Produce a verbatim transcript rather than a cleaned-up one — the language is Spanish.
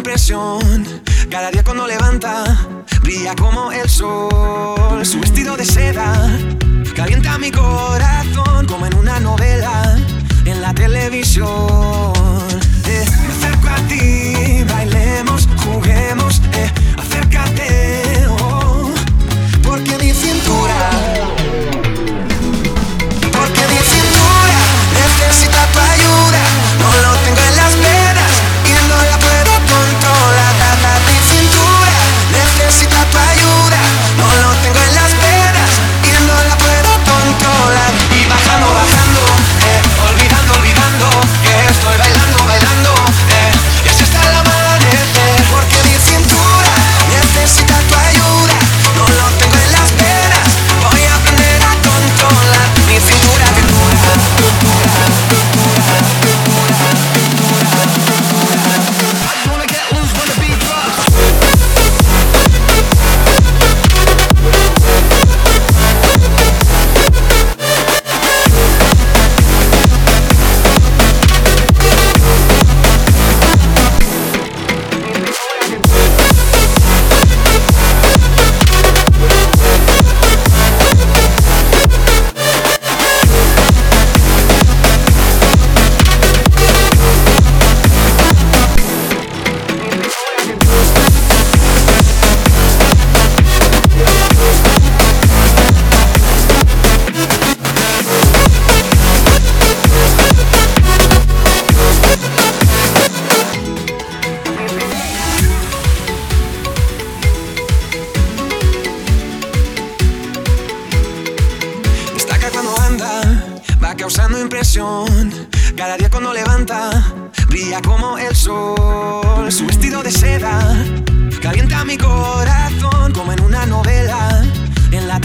impresión. Cada día cuando levanta, brilla como el sol. Su vestido de seda calienta mi corazón como en una novela en la televisión. eh, Me acerco a ti, bailemos, juguemos, eh, acércate, oh, porque mi cintura, porque mi cintura necesita tu ayuda. No lo tengo en las venas y no la puedo controlar. Mi cintura necesita tu ayuda. No lo tengo en las venas y no la puedo controlar. Y bajando, bajando, eh, olvidando, olvidando que estoy bailando, bailando, eh, y así está el amanecer. Porque mi cintura necesita tu ayuda. No lo tengo en las venas, voy a aprender a controlar mi cintura, cintura, cintura, cintura, cintura, cintura. I wanna get loose when the beat drops. Causando impresión. Cada día cuando levanta, brilla como el sol. Su vestido de seda calienta mi corazón como en una novela en la